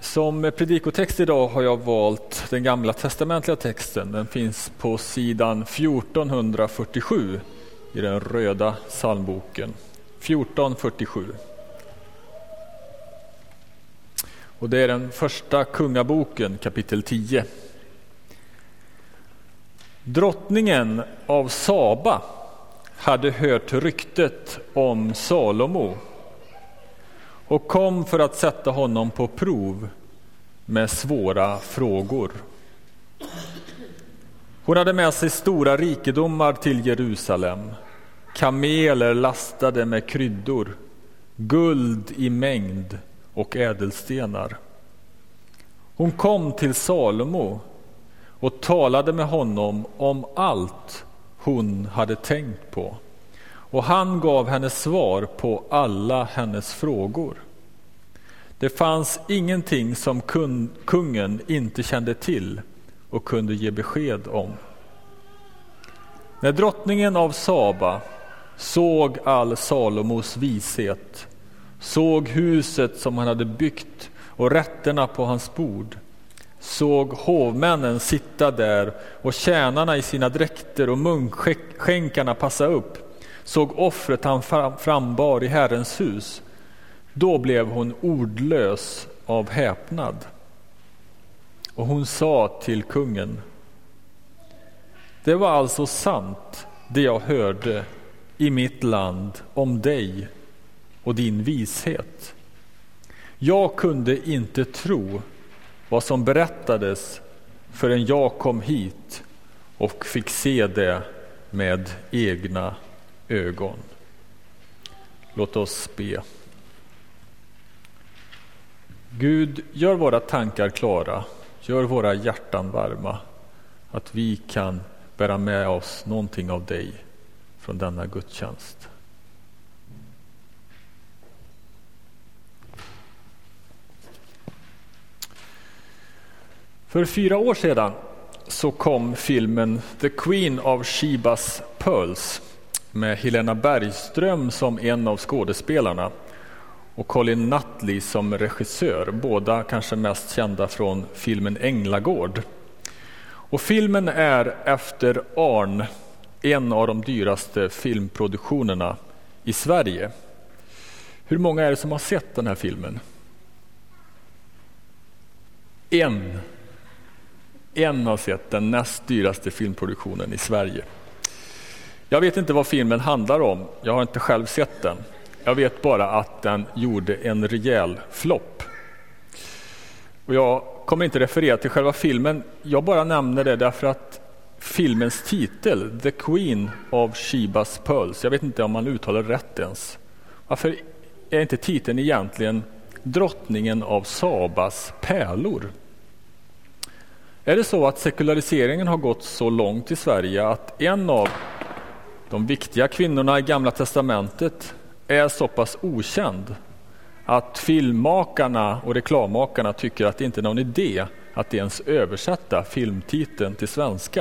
Som predikotext idag har jag valt den gamla testamentliga texten. Den finns på sidan 1447 i den röda psalmboken. 1447. Och det är den första kungaboken, kapitel 10. Drottningen av Saba hade hört ryktet om Salomo och kom för att sätta honom på prov med svåra frågor. Hon hade med sig stora rikedomar till Jerusalem, kameler lastade med kryddor, guld i mängd och ädelstenar. Hon kom till Salomo och talade med honom om allt hon hade tänkt på. Och han gav henne svar på alla hennes frågor. Det fanns ingenting som kungen inte kände till och kunde ge besked om. När drottningen av Saba såg all Salomos vishet, såg huset som han hade byggt och rätterna på hans bord, såg hovmännen sitta där och tjänarna i sina dräkter och munkskänkarna passa upp, såg offret han frambar i Herrens hus, då blev hon ordlös av häpnad. Och hon sa till kungen: det var alltså sant det jag hörde i mitt land om dig och din vishet. Jag kunde inte tro vad som berättades förrän jag kom hit och fick se det med egna ögon. Låt oss be. Gud, gör våra tankar klara, gör våra hjärtan varma, att vi kan bära med oss någonting av dig från denna gudstjänst. För 4 år sedan så kom filmen The Queen of Sheba's Pearls med Helena Bergström som en av skådespelarna och Colin Nutley som regissör, båda kanske mest kända från filmen Änglagård. Och filmen är efter Arn en av de dyraste filmproduktionerna i Sverige. Hur många är det som har sett den här filmen? En har sett den näst dyraste filmproduktionen i Sverige. Jag vet inte vad filmen handlar om. Jag har inte själv sett den. Jag vet bara att den gjorde en rejäl flopp. Och jag kommer inte referera till själva filmen. Jag bara nämner det därför att filmens titel, The Queen of Sheba's Pearls, jag vet inte om man uttalar rätt ens. Varför är inte titeln egentligen Drottningen av Sabas pärlor? Är det så att sekulariseringen har gått så långt i Sverige att en av de viktiga kvinnorna i Gamla testamentet är så pass okänd att filmmakarna och reklammakarna tycker att det inte är någon idé att ens översätta filmtiteln till svenska?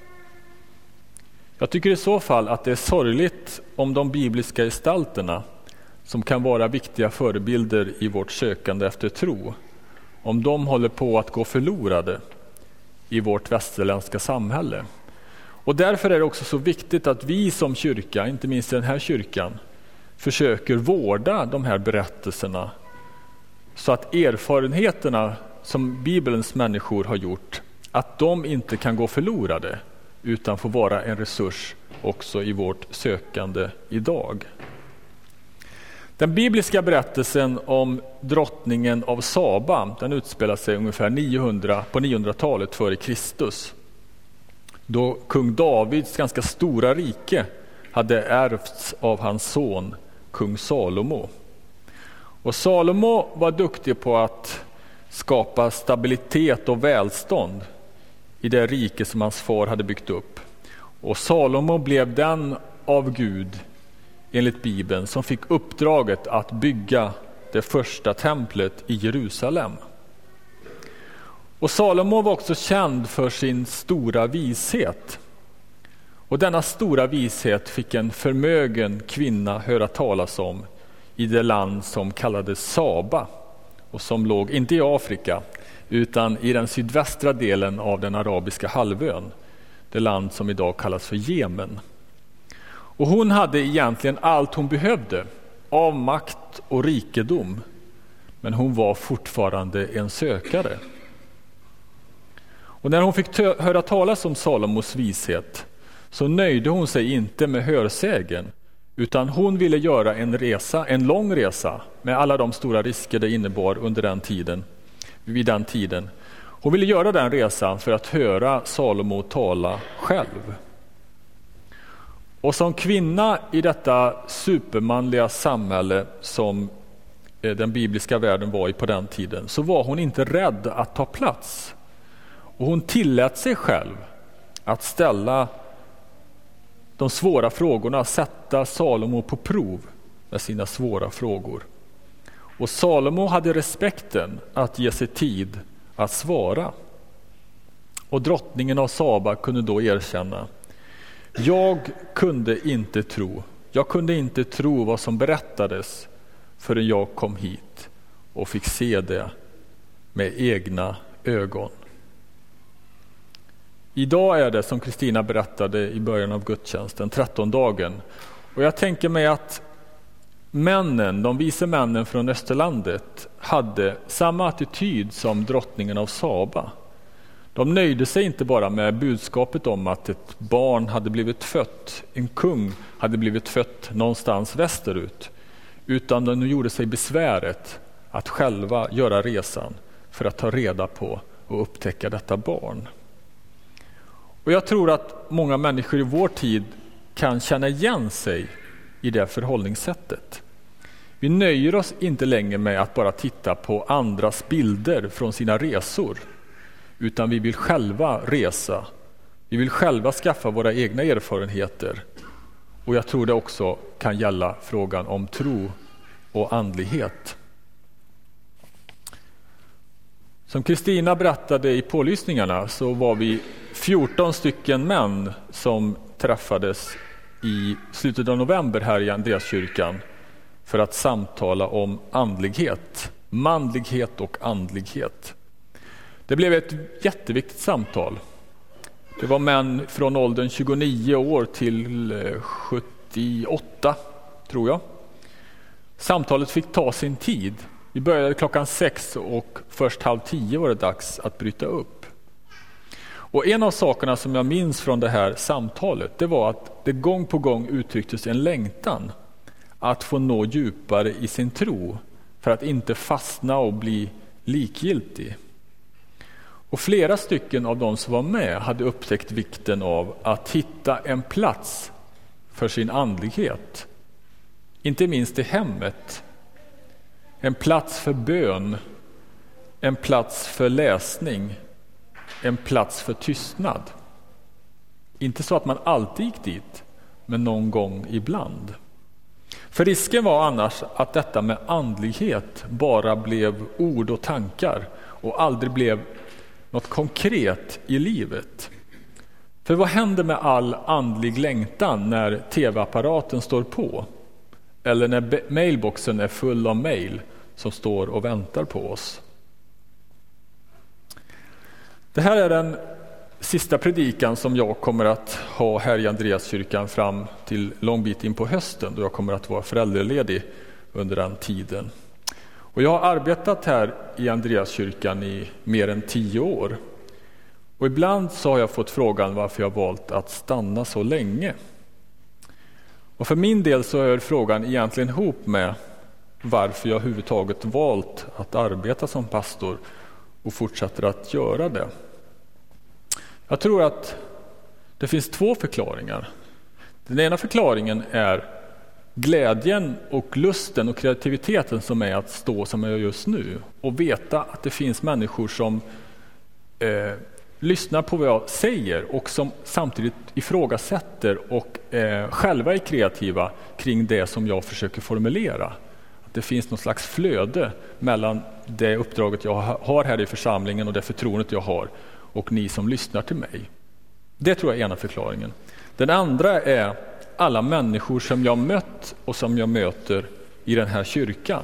Jag tycker i så fall att det är sorgligt om de bibliska gestalterna, som kan vara viktiga förebilder i vårt sökande efter tro, om de håller på att gå förlorade i vårt västerländska samhälle. Och därför är det också så viktigt att vi som kyrka, inte minst i den här kyrkan, försöker vårda de här berättelserna så att erfarenheterna som Bibelns människor har gjort, att de inte kan gå förlorade utan får vara en resurs också i vårt sökande idag. Den bibliska berättelsen om drottningen av Saba, den utspelar sig ungefär på 900-talet före Kristus, då kung Davids ganska stora rike hade ärvts av hans son kung Salomo. Och Salomo var duktig på att skapa stabilitet och välstånd i det rike som hans far hade byggt upp. Och Salomo blev den av Gud, enligt Bibeln, som fick uppdraget att bygga det första templet i Jerusalem. Och Salomo var också känd för sin stora vishet. Och denna stora vishet fick en förmögen kvinna höra talas om i det land som kallades Saba. och som låg inte i Afrika utan i den sydvästra delen av den arabiska halvön, det land som idag kallas för Jemen. Och hon hade egentligen allt hon behövde av makt och rikedom, men hon var fortfarande en sökare. Och när hon fick höra talas om Salomos vishet så nöjde hon sig inte med hörsägen, utan hon ville göra en lång resa med alla de stora risker det innebar vid den tiden. Hon ville göra den resan för att höra Salomo tala själv. Och som kvinna i detta supermanliga samhälle som den bibliska världen var i på den tiden, så var hon inte rädd att ta plats. Och hon tillät sig själv att ställa de svåra frågorna, sätta Salomo på prov med sina svåra frågor. Och Salomo hade respekten att ge sig tid att svara. Och drottningen av Saba kunde då erkänna: jag kunde inte tro vad som berättades förrän jag kom hit och fick se det med egna ögon. Idag är det, som Kristina berättade i början av gudstjänsten, 13-dagen. Och jag tänker mig att de vise männen från Österlandet hade samma attityd som drottningen av Saba. De nöjde sig inte bara med budskapet om att ett barn hade blivit fött, en kung hade blivit fött någonstans västerut, utan de gjorde sig besväret att själva göra resan för att ta reda på och upptäcka detta barn. Och jag tror att många människor i vår tid kan känna igen sig i det förhållningssättet. Vi nöjer oss inte längre med att bara titta på andras bilder från sina resor, utan vi vill själva resa. Vi vill själva skaffa våra egna erfarenheter. Och jag tror det också kan gälla frågan om tro och andlighet. Som Kristina berättade i pålysningarna så var vi 14 stycken män som träffades i slutet av november här i Andreaskyrkan för att samtala om andlighet, manlighet och andlighet. Det blev ett jätteviktigt samtal. Det var män från åldern 29 år till 78, tror jag. Samtalet fick ta sin tid. Vi började 6:00 och först 9:30 var det dags att bryta upp. Och en av sakerna som jag minns från det här samtalet, det var att det gång på gång uttrycktes en längtan att få nå djupare i sin tro för att inte fastna och bli likgiltig. Och flera stycken av de som var med hade upptäckt vikten av att hitta en plats för sin andlighet. Inte minst i hemmet. En plats för bön, en plats för läsning, en plats för tystnad. Inte så att man alltid gick dit, men någon gång ibland. För risken var annars att detta med andlighet bara blev ord och tankar och aldrig blev något konkret i livet. För vad händer med all andlig längtan när tv-apparaten står på? Eller när mailboxen är full av mejl som står och väntar på oss? Det här är den sista predikan som jag kommer att ha här i Andreaskyrkan fram till lång bit in på hösten, då jag kommer att vara föräldraledig under den tiden. Och jag har arbetat här i Andreaskyrkan i mer än 10 år. Och ibland så har jag fått frågan varför jag valt att stanna så länge. Och för min del så hör frågan egentligen ihop med varför jag överhuvudtaget valt att arbeta som pastor och fortsätter att göra det. Jag tror att det finns 2 förklaringar. Den ena förklaringen är glädjen och lusten och kreativiteten som är att stå som jag gör just nu och veta att det finns människor som lyssnar på vad jag säger och som samtidigt ifrågasätter och själva är kreativa kring det som jag försöker formulera. Att det finns någon slags flöde mellan det uppdraget jag har här i församlingen och det förtroendet jag har och ni som lyssnar till mig. Det tror jag är ena förklaringen. Den andra är alla människor som jag mött och som jag möter i den här kyrkan.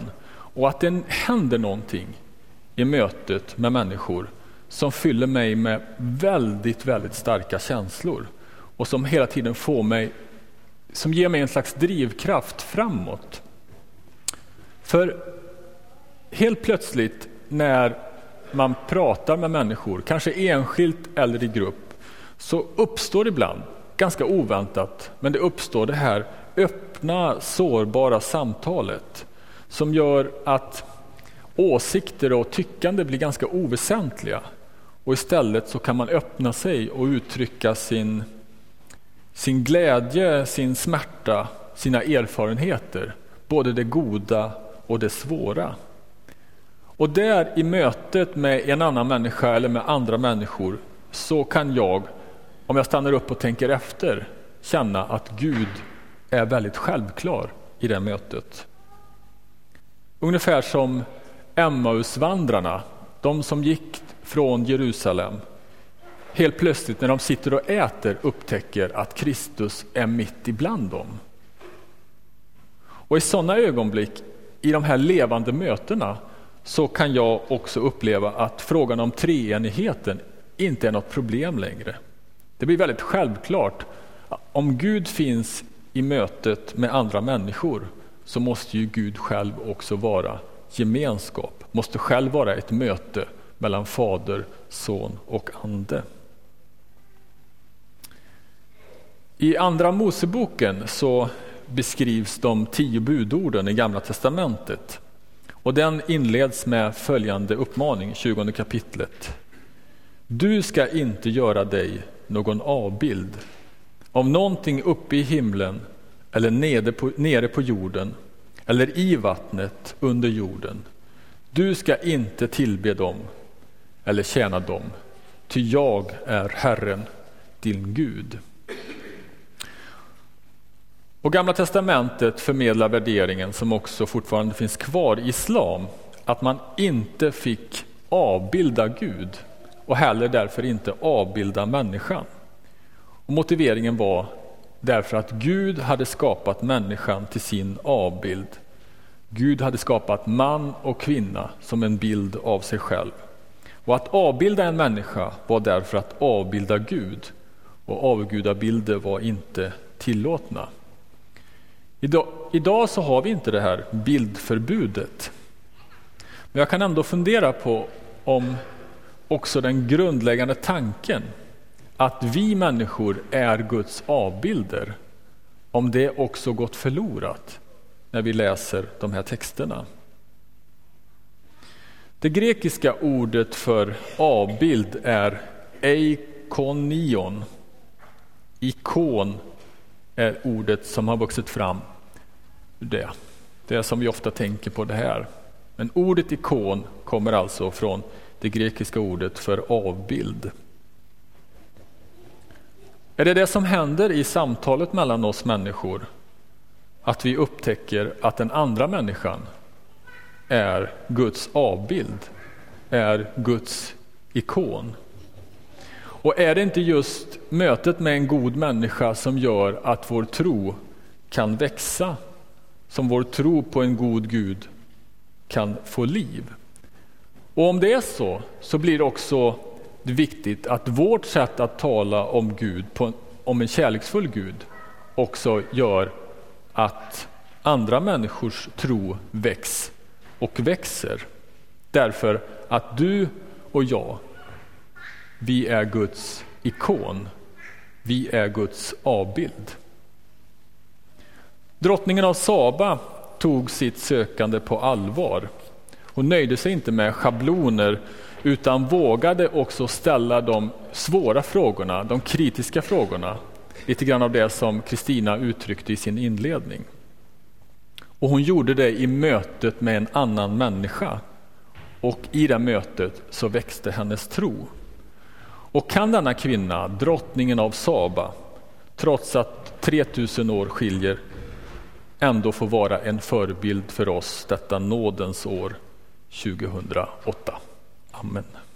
Och att det händer någonting i mötet med människor som fyller mig med väldigt, väldigt starka känslor. Och som hela tiden som ger mig en slags drivkraft framåt. För helt plötsligt när man pratar med människor, kanske enskilt eller i grupp, så uppstår ibland, ganska oväntat, men det uppstår det här öppna, sårbara samtalet som gör att åsikter och tyckande blir ganska oväsentliga. Och istället så kan man öppna sig och uttrycka sin glädje, sin smärta, sina erfarenheter, både det goda och det svåra. Och där i mötet med en annan människa eller med andra människor så kan jag, om jag stannar upp och tänker efter, känna att Gud är väldigt självklar i det mötet. Ungefär som Emmausvandrarna, de som gick från Jerusalem, helt plötsligt när de sitter och äter upptäcker att Kristus är mitt ibland dem. Och i sådana ögonblick, i de här levande mötena, så kan jag också uppleva att frågan om treenigheten inte är något problem längre. Det blir väldigt självklart. Om Gud finns i mötet med andra människor så måste ju Gud själv också vara gemenskap. Måste själv vara ett möte mellan Fader, Son och Ande. I Andra Moseboken så beskrivs de 10 budorden i Gamla testamentet. Och den inleds med följande uppmaning, 20 kapitlet. Du ska inte göra dig någon avbild av någonting uppe i himlen eller nere på jorden eller i vattnet under jorden. Du ska inte tillbe dem eller tjäna dem, ty jag är Herren, din Gud. Och Gamla testamentet förmedlar värderingen som också fortfarande finns kvar i islam, att man inte fick avbilda Gud och heller därför inte avbilda människan. Och motiveringen var därför att Gud hade skapat människan till sin avbild. Gud hade skapat man och kvinna som en bild av sig själv. Och att avbilda en människa var därför att avbilda Gud, och avgudabilder var inte tillåtna. Idag så har vi inte det här bildförbudet. Men jag kan ändå fundera på om också den grundläggande tanken att vi människor är Guds avbilder, om det också gått förlorat när vi läser de här texterna. Det grekiska ordet för avbild är eikonion. Ikon är ordet som har vuxit fram ur det som vi ofta tänker på det här. Men ordet ikon kommer alltså från det grekiska ordet för avbild. Är det som händer i samtalet mellan oss människor? Att vi upptäcker att den andra människan är Guds avbild, är Guds ikon. Och är det inte just mötet med en god människa som gör att vår tro kan växa, som vår tro på en god Gud kan få liv? Och om det är så blir det också viktigt att vårt sätt att tala om Gud, om en kärleksfull Gud, också gör att andra människors tro väcks och växer. Därför att du och jag, vi är Guds ikon. Vi är Guds avbild. Drottningen av Saba tog sitt sökande på allvar. Hon nöjde sig inte med schabloner utan vågade också ställa de svåra frågorna, de kritiska frågorna. Lite grann av det som Kristina uttryckte i sin inledning. Och hon gjorde det i mötet med en annan människa. Och i det mötet så växte hennes tro. Och kan denna kvinna, drottningen av Saba, trots att 3000 år skiljer, ändå få vara en förebild för oss detta nådens år 2008. Amen.